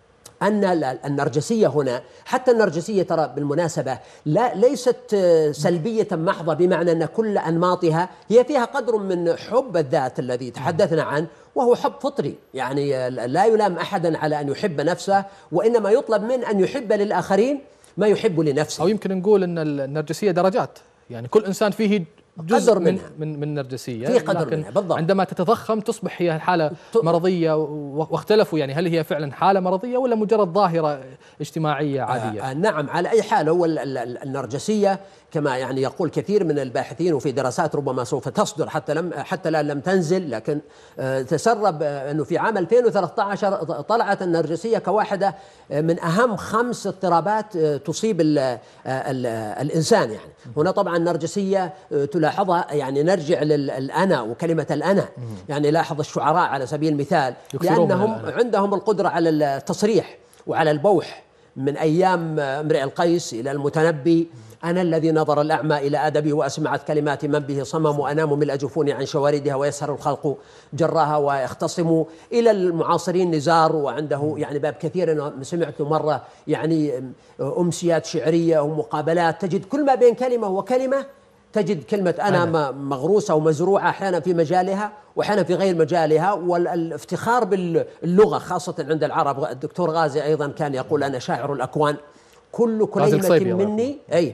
أن النرجسية هنا، حتى النرجسية ترى بالمناسبة لا ليست سلبية محضة، بمعنى أن كل أنماطها هي فيها قدر من حب الذات الذي تحدثنا عنه، وهو حب فطري. يعني لا يلام أحدا على أن يحب نفسه، وإنما يطلب من أن يحب للآخرين ما يحب لنفسه. أو يمكن نقول أن النرجسية درجات، يعني كل إنسان فيه جزء من منها. من من نرجسية، في قدر منها بالضبط. عندما تتضخم تصبح هي حالة مرضية، واختلفوا يعني هل هي فعلا حالة مرضية ولا مجرد ظاهرة اجتماعية عادية؟ آه آه نعم، على أي حال هو النرجسية كما يعني يقول كثير من الباحثين، وفي دراسات ربما سوف تصدر حتى لم حتى لا لم تنزل، لكن آه تسرب آه أنه في عام ألفين وثلاثة عشر طلعت النرجسية كواحدة من أهم خمس اضطرابات آه تصيب ال ال ال الإنسان. يعني هنا طبعا النرجسية آه تلاحظها، يعني نرجع للأنا وكلمة الأنا. يعني لاحظ الشعراء على سبيل المثال، لأنهم عندهم القدرة على التصريح وعلى البوح، من أيام امرئ القيس إلى المتنبي: أنا الذي نظر الأعمى إلى أدبي وأسمعت كلمات من به صمم، وأنام ملء جفوني عن شواردها ويسهر الخلق جراها ويختصم، إلى المعاصرين نزار، وعنده يعني باب كثير. أنا سمعت مرة يعني أمسيات شعرية ومقابلات تجد كل ما بين كلمة وكلمة تجد كلمة أنا مغروسة ومزروعة، أحيانا في مجالها وأحيانا في غير مجالها. والافتخار باللغة خاصة عند العرب، الدكتور غازي أيضا كان يقول: أنا شاعر الأكوان، كل كلمة مني أي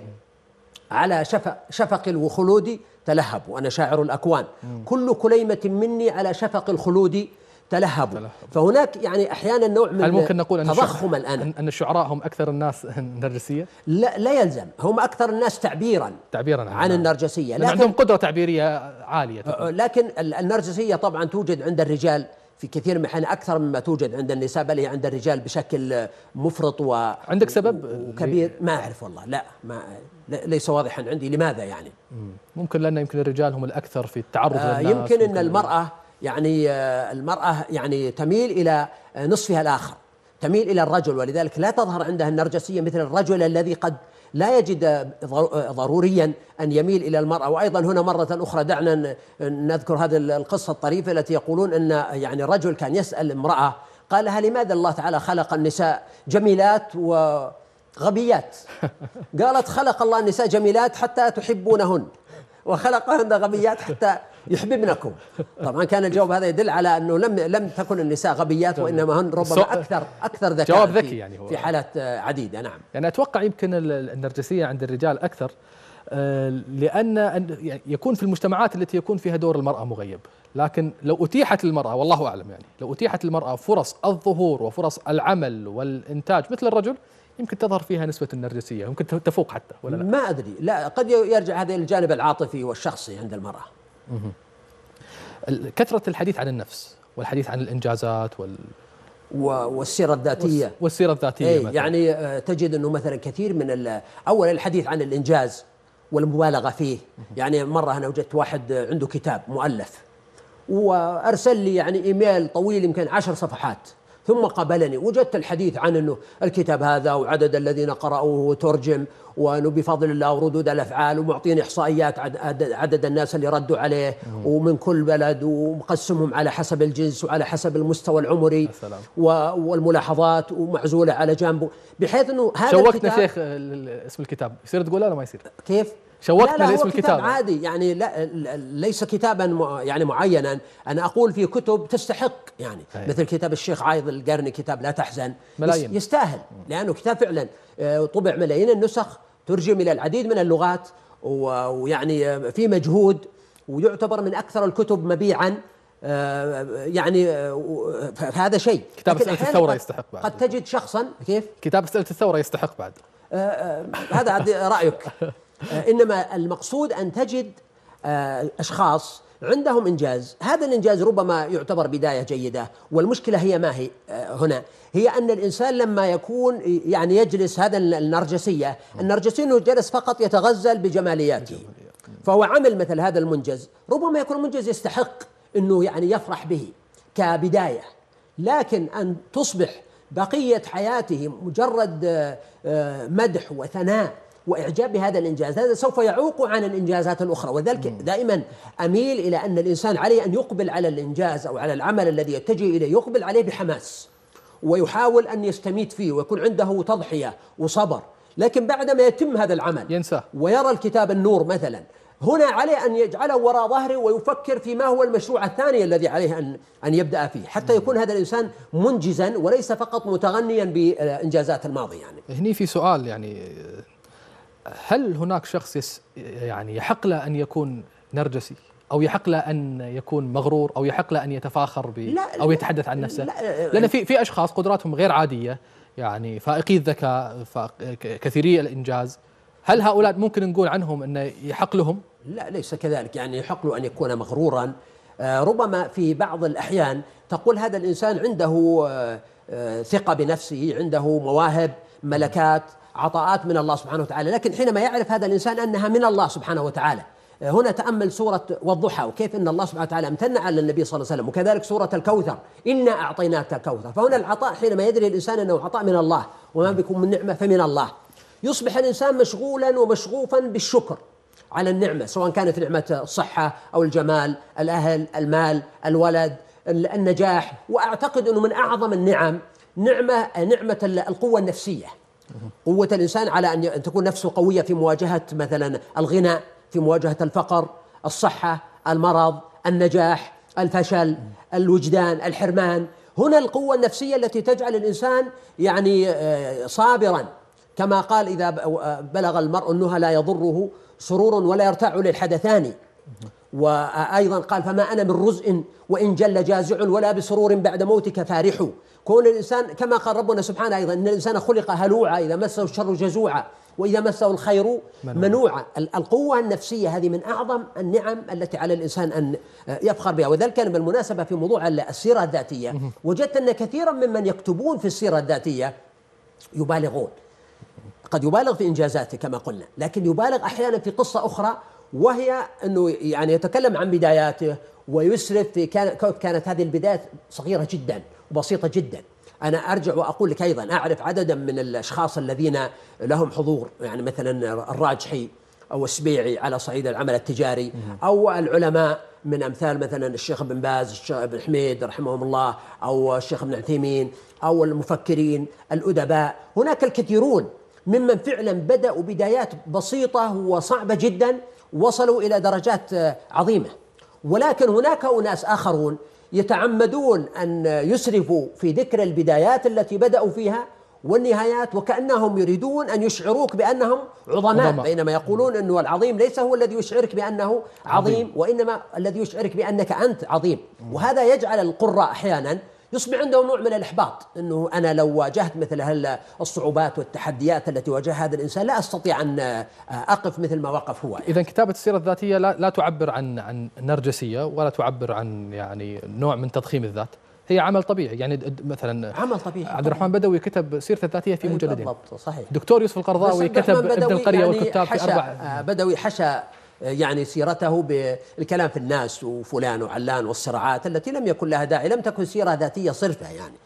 على شفق, شفق الخلود تلهب، وأنا شاعر الأكوان، كل كلمة مني على شفق الخلود تلهب. فهناك يعني أحيانا نوع من هل ممكن نقول أن تضخم الأنا، أن الشعراء هم أكثر الناس نرجسية؟ لا, لا يلزم، هم أكثر الناس تعبيرا تعبيرا عن النرجسية، لكن عندهم قدرة تعبيريه عالية. لكن النرجسية طبعا توجد عند الرجال في كثير من الأحيان أكثر مما توجد عند النساء، بل هي عند الرجال بشكل مفرط و عندك سبب وكبير؟ ما أعرف والله، لا ما ليس واضحا عندي لماذا. يعني ممكن لأن يمكن الرجال هم الأكثر في التعرض آه للناس. يمكن أن المرأة يعني آه المرأة يعني تميل إلى نصفها الآخر، تميل إلى الرجل، ولذلك لا تظهر عندها النرجسية مثل الرجل الذي قد لا يجد ضروريا أن يميل إلى المرأة. وأيضا هنا مرة أخرى دعنا نذكر هذه القصة الطريفة التي يقولون أن يعني الرجل كان يسأل امرأة، قال لها: لماذا الله تعالى خلق النساء جميلات و غبيات. قالت خلق الله النساء جميلات حتى تحبونهن، وخلقهن غبيات حتى يحببنكم. طبعا كان الجواب هذا يدل على أنه لم لم تكن النساء غبيات، وإنما هن ربما أكثر أكثر ذكاء. جواب ذكي يعني هو في حالات عديدة. نعم. يعني أتوقع يمكن النرجسية عند الرجال أكثر، لأن يكون في المجتمعات التي يكون فيها دور المرأة مغيب. لكن لو أتيحت للمرأة، والله أعلم، يعني لو أتيحت للمرأة فرص الظهور وفرص العمل والإنتاج مثل الرجل، يمكن تظهر فيها نسبة النرجسية، يمكن تفوق حتى، ولا لا؟ ما أدري، لا، قد يرجع هذا الجانب العاطفي والشخصي عند المرأة. كثرة الحديث عن النفس والحديث عن الإنجازات وال والسيرة الذاتية والسيرة الذاتية إيه يعني تجد أنه مثلا كثير من أول الحديث عن الإنجاز والمبالغة فيه. يعني مرة أنا وجدت واحد عنده كتاب مؤلف وأرسل لي يعني إيميل طويل يمكن عشر صفحات، ثم قابلني، وجدت الحديث عن أنه الكتاب هذا وعدد الذين قرأوه وترجم، وأنه بفضل الله وردود الأفعال، ومعطيني إحصائيات عدد الناس اللي ردوا عليه ومن كل بلد، ومقسمهم على حسب الجنس وعلى حسب المستوى العمري والملاحظات، ومعزولة على جنبه، بحيث أنه هذا شوقتنا شيخ اسم الكتاب، يصير تقولها ولا ما يصير؟ كيف؟ شوقتنا لاسم الكتاب. عادي يعني، لا ليس كتابا يعني معينا، أنا أقول في كتب تستحق يعني هي. مثل كتاب الشيخ عايض القرني، كتاب لا تحزن، ملايين. يستاهل، لأنه كتاب فعلا طبع ملايين النسخ، ترجم إلى العديد من اللغات، ويعني في مجهود، ويعتبر من أكثر الكتب مبيعا. يعني هذا شيء. كتاب أسئلة الثورة يستحق بعد. قد تجد شخصا كيف؟ كتاب أسئلة الثورة يستحق بعد. هذا رأيك. إنما المقصود أن تجد أشخاص عندهم إنجاز، هذا الإنجاز ربما يعتبر بداية جيدة، والمشكلة هي ما هي هنا؟ هي أن الإنسان لما يكون يعني يجلس، هذا النرجسية النرجسي أنه جلس فقط يتغزل بجمالياته، فهو عمل مثل هذا المنجز، ربما يكون منجز يستحق أنه يعني يفرح به كبداية، لكن أن تصبح بقية حياته مجرد مدح وثناء وإعجاب بهذا الإنجاز، هذا سوف يعوق عن الإنجازات الأخرى. وذلك دائما أميل إلى أن الإنسان عليه أن يقبل على الإنجاز أو على العمل الذي يتجه إليه، يقبل عليه بحماس، ويحاول أن يستميت فيه، ويكون عنده تضحية وصبر. لكن بعدما يتم هذا العمل ينسى، ويرى الكتاب النور مثلا، هنا عليه أن يجعله وراء ظهره ويفكر فيما هو المشروع الثاني الذي عليه أن أن يبدأ فيه، حتى يكون هذا الإنسان منجزا وليس فقط متغنيا بإنجازات الماضي. يعني هني في سؤال، يعني هل هناك شخص يس يعني يحق له أن يكون نرجسي، أو يحق له أن يكون مغرور، أو يحق له أن يتفاخر ب أو يتحدث عن نفسه؟ لا، لأن في في أشخاص قدراتهم غير عادية، يعني فائقي الذكاء، كثيري الإنجاز، هل هؤلاء ممكن نقول عنهم أنه يحق لهم؟ لا، ليس كذلك، يعني يحق له أن يكون مغرورا. ربما في بعض الأحيان تقول هذا الإنسان عنده ثقة بنفسه، عنده مواهب، ملكات، عطاءات من الله سبحانه وتعالى، لكن حينما يعرف هذا الإنسان أنها من الله سبحانه وتعالى، هنا تأمل سورة والضحى، وكيف أن الله سبحانه وتعالى امتن على النبي صلى الله عليه وسلم، وكذلك سورة الكوثر، إنا أعطيناك الكوثر. فهنا العطاء حينما يدري الإنسان أنه عطاء من الله، وما بكم من نعمة فمن الله، يصبح الإنسان مشغولا ومشغوفا بالشكر على النعمة، سواء كانت نعمة الصحة أو الجمال، الأهل، المال، الولد، النجاح. وأعتقد أنه من أعظم النعم نعمة نعمة القوة النفسية، قوة الإنسان على أن تكون نفسه قوية في مواجهة مثلا الغنى، في مواجهة الفقر، الصحة، المرض، النجاح، الفشل، الوجدان، الحرمان. هنا القوة النفسية التي تجعل الإنسان يعني صابرا، كما قال إذا بلغ المرء النهى لا يضره سرور ولا يرتاع للحدثان. وأيضا قال فما أنا من رزء وإن جل جازع ولا بسرور بعد موتك فارح. كون الإنسان كما قال ربنا سبحانه أيضا إن الإنسان خلق هلوعا إذا مسه الشر جزوعا وإذا مسه الخير منوعا. القوة النفسية هذه من أعظم النعم التي على الإنسان أن يفخر بها. وذلك بالمناسبة في موضوع السيرة الذاتية وجدت أن كثيرا ممن يكتبون في السيرة الذاتية يبالغون، قد يبالغ في إنجازاته كما قلنا، لكن يبالغ أحيانا في قصة أخرى، وهي أنه يعني يتكلم عن بداياته ويسرف في كانت هذه البدايات صغيرة جدا وبسيطة جدا. أنا أرجع وأقول لك أيضا أعرف عددا من الأشخاص الذين لهم حضور، يعني مثلا الراجحي أو السبيعي على صعيد العمل التجاري، أو العلماء من أمثال مثلا الشيخ ابن باز، الشيخ ابن حميد رحمهم الله، أو الشيخ ابن عثيمين، أو المفكرين الأدباء. هناك الكثيرون ممن فعلا بدأوا بدايات بسيطة وصعبة جدا وصلوا إلى درجات عظيمة. ولكن هناك أناس آخرون يتعمدون أن يسرفوا في ذكر البدايات التي بدأوا فيها والنهايات، وكأنهم يريدون أن يشعروك بأنهم عظماء، بينما يقولون أنه العظيم ليس هو الذي يشعرك بأنه عظيم, عظيم وإنما الذي يشعرك بأنك أنت عظيم. وهذا يجعل القراء أحيانا يصبح عندهم نوع من الإحباط، أنه أنا لو واجهت مثل الصعوبات والتحديات التي واجهها هذا الإنسان لا أستطيع أن أقف مثل ما وقف هو. يعني. إذا كتابة السيرة الذاتية لا, لا تعبر عن عن نرجسية ولا تعبر عن يعني نوع من تضخيم الذات، هي عمل طبيعي. يعني مثلا عمل طبيعي. عبد الرحمن بدوي كتب سيرته الذاتية في مجلدين. بالضبط صحيح. دكتور يوسف القرضاوي كتب ابن القرية يعني والكتاب في أربع. بدوي حشى يعني سيرته بالكلام في الناس وفلان وعلان والصراعات التي لم يكن لها داعي، لم تكن سيرة ذاتية صرفة يعني.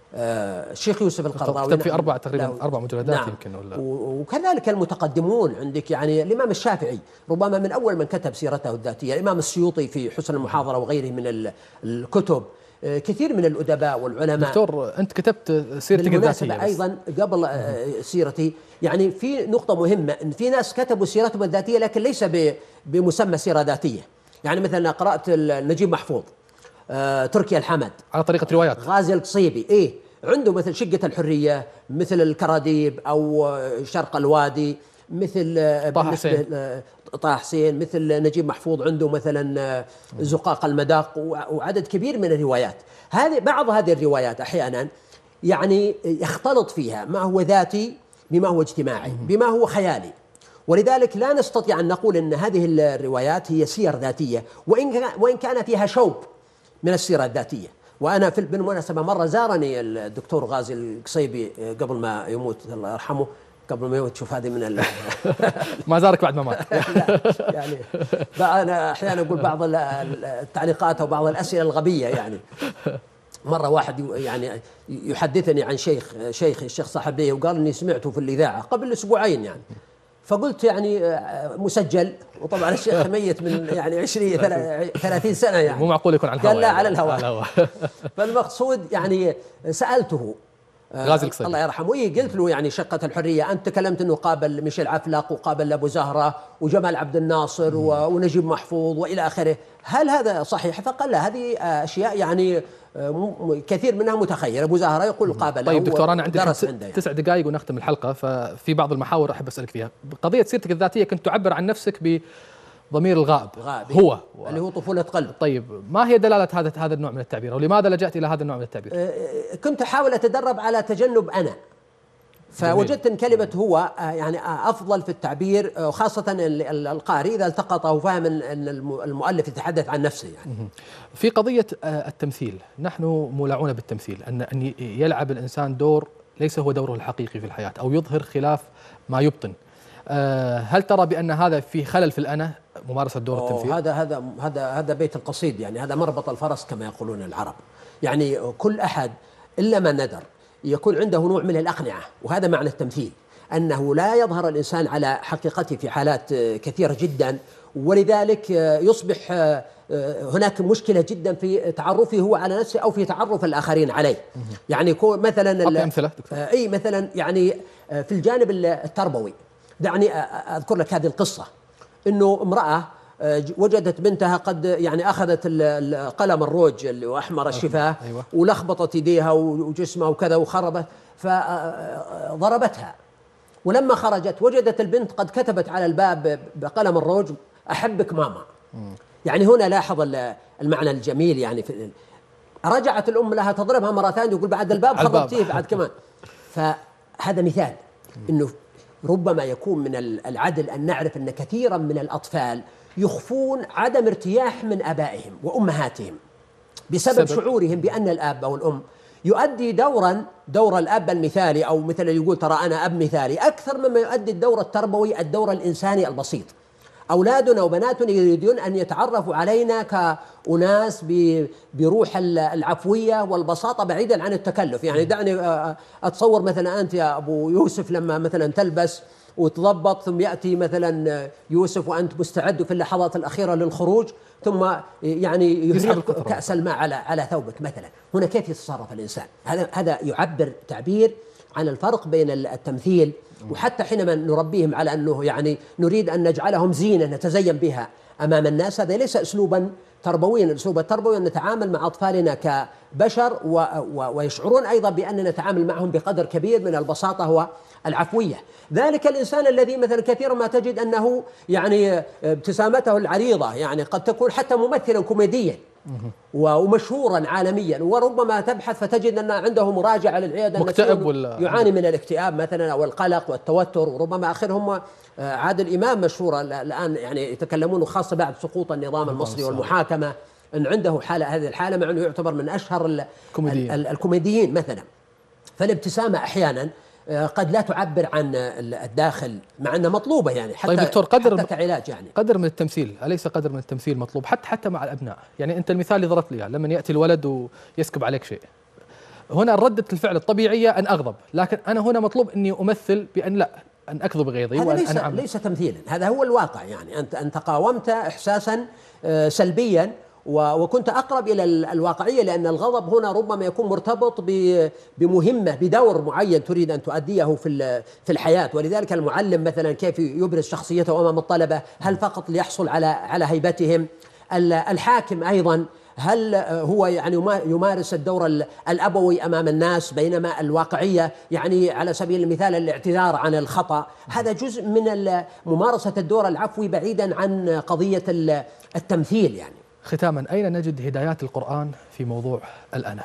آه الشيخ يوسف القرضاوي كتب في أربع تقريبا أربع مجلدات. نعم. يمكن ولا. وكذلك المتقدمون عندك يعني الإمام الشافعي ربما من أول من كتب سيرته الذاتية، الإمام السيوطي في حسن المحاضرة وغيره من الكتب، كثير من الأدباء والعلماء. دكتور أنت كتبت سيرتك الذاتية أيضا قبل سيرتي، يعني في نقطة مهمة أن في ناس كتبوا سيرتهم الذاتية لكن ليس بمسمى سيرة ذاتية. يعني مثلا قرأت نجيب محفوظ، آه، تركي الحمد على طريقة روايات، غازي القصيبي، إيه عنده مثل شقة الحرية، مثل الكراديب أو شرق الوادي، مثل طه حسين طه حسين، مثل نجيب محفوظ عنده مثلا زقاق المداق وعدد كبير من الروايات. هذه بعض هذه الروايات أحيانا يعني يختلط فيها ما هو ذاتي بما هو اجتماعي بما هو خيالي، ولذلك لا نستطيع أن نقول أن هذه الروايات هي سير ذاتية، وإن وإن كان فيها شوب من السيرة الذاتية. وأنا في بالمناسبة مرة زارني الدكتور غازي القصيبي قبل ما يموت الله يرحمه، قبل ما يموت. شوف هذه من ال ما زارك بعد ما مات. يعني أنا أحيانا أقول بعض التعليقات أو بعض الأسئلة الغبية. يعني مرة واحد يعني يحدثني عن شيخ شيخ الشيخ صاحب لي وقال إني سمعته في الإذاعة قبل أسبوعين يعني، فقلت يعني مسجل، وطبعا الشيخ ميت من يعني عشرين ثلاثين سنة يعني مو معقول يكون على الهواء. قال لا على الهواء. فالمقصود يعني سألته غازي القصيبي الله يرحمه، إيه قلت له يعني شقة الحرية أنت تكلمت أنه قابل ميشيل عفلق وقابل أبو زهرة وجمال عبد الناصر ونجيب محفوظ وإلى آخره، هل هذا صحيح؟ فقال لا، هذه أشياء يعني كثير منها متخيل. أبو زهرة يقول قابل. طيب دكتور أنا عندي تسع دقائق ونختم الحلقة، ففي بعض المحاور أحب أسألك فيها. قضية سيرتك الذاتية كنت تعبر عن نفسك بضمير الغائب غائب هو اللي هو طفولة قلب. طيب ما هي دلالة هذا هذا النوع من التعبير، ولماذا لجأت إلى هذا النوع من التعبير؟ كنت أحاول أتدرب على تجنب أنا، فوجدت أن كلمة هو يعني أفضل في التعبير، خاصة القارئ إذا التقطه وفهم أن المؤلف يتحدث عن نفسه. يعني في قضية التمثيل، نحن مولعون بالتمثيل، أن أن يلعب الإنسان دور ليس هو دوره الحقيقي في الحياة أو يظهر خلاف ما يبطن. هل ترى بأن هذا في خلل في الأنا ممارسة دور التمثيل؟ هذا هذا هذا هذا بيت القصيد، يعني هذا مربط الفرس كما يقولون العرب. يعني كل أحد إلا ما ندر يكون عنده نوع من الأقنعة، وهذا معنى التمثيل، أنه لا يظهر الإنسان على حقيقته في حالات كثيرة جدا، ولذلك يصبح هناك مشكلة جدا في تعرفه هو على نفسه أو في تعرف الآخرين عليه. يعني مثلا أمثلة أي مثلا يعني في الجانب التربوي، دعني أذكر لك هذه القصة. إنه امرأة وجدت بنتها قد يعني أخذت قلم الروج اللي هو أحمر الشفاه، أيوة. ولخبطت يديها وجسمها وكذا وخربت، فضربتها. ولما خرجت وجدت البنت قد كتبت على الباب بقلم الروج أحبك ماما. م. يعني هنا لاحظ المعنى الجميل. يعني في رجعت الأم لها تضربها مرة ثانية يقول بعد الباب خربتيه بعد كمان. فهذا مثال إنه ربما يكون من العدل أن نعرف أن كثيرا من الأطفال يخفون عدم ارتياح من آبائهم وأمهاتهم بسبب سبب. شعورهم بأن الآب أو الأم يؤدي دورا دور الأب المثالي، أو مثل اللي يقول ترى أنا أب مثالي، أكثر مما يؤدي الدور التربوي الدور الإنساني البسيط. أولادنا وبناتنا يريدون أن يتعرفوا علينا كأناس بروح العفوية والبساطة بعيدا عن التكلف. يعني دعني أتصور مثلا أنت يا أبو يوسف لما مثلا تلبس وتضبط، ثم يأتي مثلا يوسف وأنت مستعد في اللحظات الأخيرة للخروج، ثم يعني يهرق كأس الماء على على ثوبك مثلا. هنا كيف يتصرف الإنسان؟ هذا هذا يعبر تعبير عن الفرق بين التمثيل، وحتى حينما نربيهم على أنه يعني نريد أن نجعلهم زينة نتزين بها أمام الناس، هذا ليس أسلوبا تربويا. الأسلوب التربوي أن نتعامل مع أطفالنا كبشر و و ويشعرون أيضا بأننا نتعامل معهم بقدر كبير من البساطة والعفوية. ذلك الإنسان الذي مثلا كثيرا ما تجد أنه يعني ابتسامته العريضة يعني قد تكون حتى ممثلا كوميديا ومشهورا عالميا، وربما تبحث فتجد أن عنده مراجعة للعيادة مكتئب ولا يعاني من الاكتئاب مثلا أو القلق والتوتر، وربما آخرهم عادل إمام مشهور الآن يعني يتكلمون خاصة بعد سقوط النظام المصري والمحاكمة أن عنده حالة هذه الحالة، مع أنه يعتبر من أشهر الكوميديين مثلا. فالابتسامة أحيانا قد لا تعبر عن الداخل مع أنها مطلوبة يعني حتى, طيب دكتور، قدر حتى كعلاج يعني قدر من التمثيل، أليس قدر من التمثيل مطلوب حتى حتى مع الأبناء؟ يعني أنت المثال اللي ضربت لي لما يأتي الولد ويسكب عليك شيء، هنا ردة الفعل الطبيعية أن أغضب، لكن أنا هنا مطلوب أني أمثل بأن لا، أن أكذب غيظي هذا وأن ليس, أنعم. ليس تمثيلا، هذا هو الواقع. يعني أنت أنت قاومت إحساسا سلبيا وكنت أقرب إلى الواقعية، لأن الغضب هنا ربما يكون مرتبط بمهمة بدور معين تريد أن تؤديه في في الحياة. ولذلك المعلم مثلا كيف يبرز شخصيته أمام الطلبة؟ هل فقط ليحصل على على هيبتهم؟ الحاكم أيضا هل هو يعني يمارس الدور الأبوي أمام الناس، بينما الواقعية يعني على سبيل المثال الاعتذار عن الخطأ هذا جزء من ممارسة الدور العفوي بعيدا عن قضية التمثيل. يعني ختاما، أين نجد هدايات القرآن في موضوع الأنا؟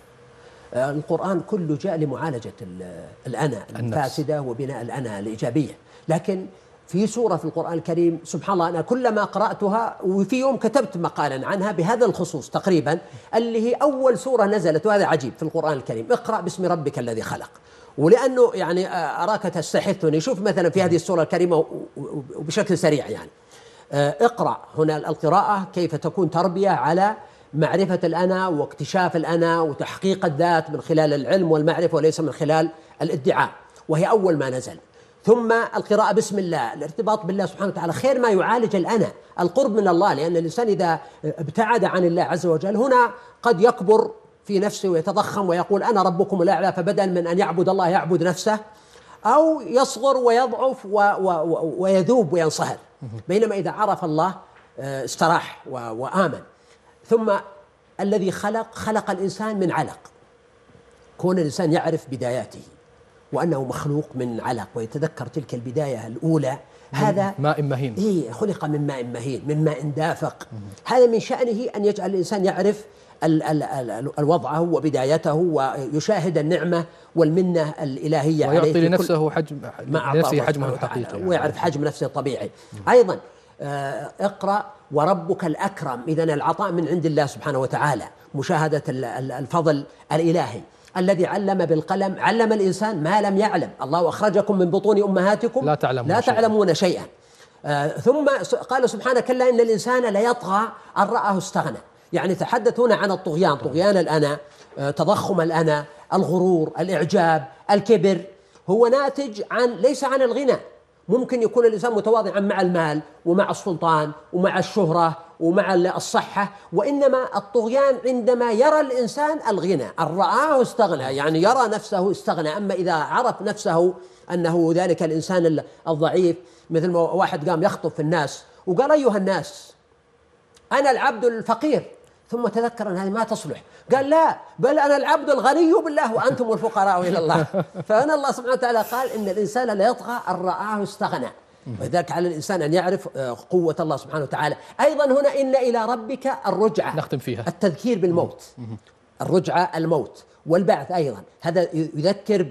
القرآن كله جاء لمعالجة الأنا الفاسدة وبناء الأنا الإيجابية، لكن في سورة في القرآن الكريم سبحان الله أنا كلما قرأتها، وفي يوم كتبت مقالا عنها بهذا الخصوص تقريبا، اللي هي أول سورة نزلت، وهذا عجيب في القرآن الكريم، اقرأ باسم ربك الذي خلق. ولأنه يعني أراك تستحثني، شوف مثلا في هذه السورة الكريمة وبشكل سريع يعني اقرأ هنا القراءة كيف تكون تربية على معرفة الأنا واكتشاف الأنا وتحقيق الذات من خلال العلم والمعرفة وليس من خلال الادعاء، وهي أول ما نزل. ثم القراءة باسم الله، الارتباط بالله سبحانه وتعالى، خير ما يعالج الأنا، القرب من الله، لأن الإنسان إذا ابتعد عن الله عز وجل هنا قد يكبر في نفسه ويتضخم ويقول أنا ربكم الأعلى، فبدل من أن يعبد الله يعبد نفسه، أو يصغر ويضعف و و ويذوب وينصهر. بينما إذا عرف الله استراح وآمن. ثم الذي خلق خلق الإنسان من علق، كون الإنسان يعرف بداياته وأنه مخلوق من علق ويتذكر تلك البداية الأولى، هذا ماء مهين، إيه خلق من ماء مهين من ماء دافق. هذا من شأنه أن يجعل الإنسان يعرف ال ال ال الوضعه وبدايته ويشاهد النعمة والمنة الإلهية عليه، ويعطي لنفسه حجم نفسه حجمه الحقيقي يعني. ويعرف حجم نفسه الطبيعي. أيضا اقرأ وربك الأكرم، إذن العطاء من عند الله سبحانه وتعالى، مشاهدة الفضل الإلهي الذي علم بالقلم، علم الإنسان ما لم يعلم. الله أخرجكم من بطون أمهاتكم لا تعلمون, لا تعلمون شيئا, شيئا. آه ثم قال سبحانه كلا إن الإنسان ليطغى أن رآه استغنى. يعني تحدث هنا عن الطغيان، طغيان الأنا، آه تضخم الأنا، الغرور، الإعجاب، الكبر، هو ناتج عن ليس عن الغنى. ممكن يكون الإنسان متواضعا مع المال ومع السلطان ومع الشهرة ومع الصحة، وإنما الطغيان عندما يرى الإنسان الغنى، أن رآه استغنى، يعني يرى نفسه استغنى. أما إذا عرف نفسه أنه ذلك الإنسان الضعيف، مثل ما واحد قام يخطب في الناس وقال أيها الناس أنا العبد الفقير، ثم تذكر أن هذه ما تصلح، قال لا بل أنا العبد الغني بالله وأنتم الفقراء إلى الله. فأنا الله سبحانه وتعالى قال إن الإنسان لا يطغى أن رآه استغنى، ولذلك على الإنسان أن يعرف قوة الله سبحانه وتعالى. أيضا هنا إن إلى ربك الرجعة، نختم فيها التذكير بالموت، الرجعة الموت والبعث. أيضا هذا يذكر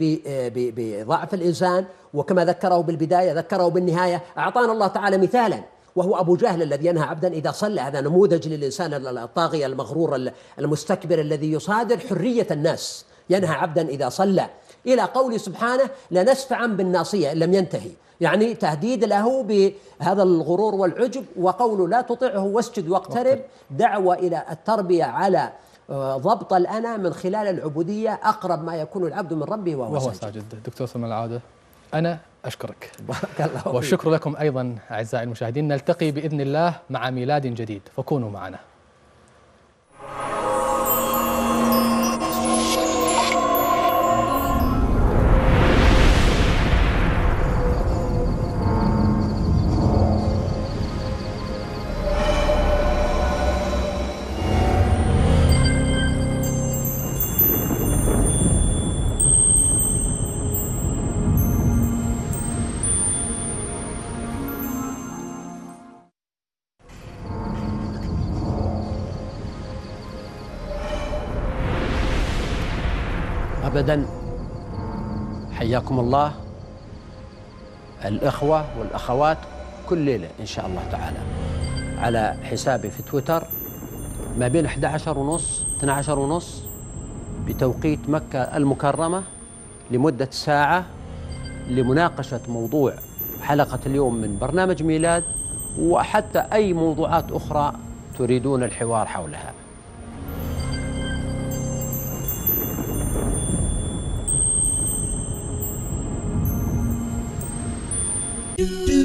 بضعف الإنسان، وكما ذكره بالبداية ذكره بالنهاية. أعطانا الله تعالى مثالا وهو أبو جهل الذي ينهى عبدا إذا صلى، هذا نموذج للإنسان الطاغي المغرور المستكبر الذي يصادر حرية الناس، ينهى عبدا إذا صلى، إلى قول سبحانه لنسفعا بالناصية إن لم ينتهي، يعني تهديد له بهذا الغرور والعجب، وقوله لا تطعه واسجد واقترب، دعوة إلى التربية على ضبط الأنا من خلال العبودية، أقرب ما يكون العبد من ربه وهو, وهو ساجد. دكتور سلمان العودة، أنا أشكرك والشكر لكم أيضا أعزائي المشاهدين. نلتقي بإذن الله مع ميلاد جديد، فكونوا معنا. أبدا. حياكم الله الإخوة والأخوات كل ليلة إن شاء الله تعالى على حسابي في تويتر ما بين إحدى عشر ونص اثني عشر ونص بتوقيت مكة المكرمة لمدة ساعة لمناقشة موضوع حلقة اليوم من برنامج ميلاد، وحتى أي موضوعات أخرى تريدون الحوار حولها. do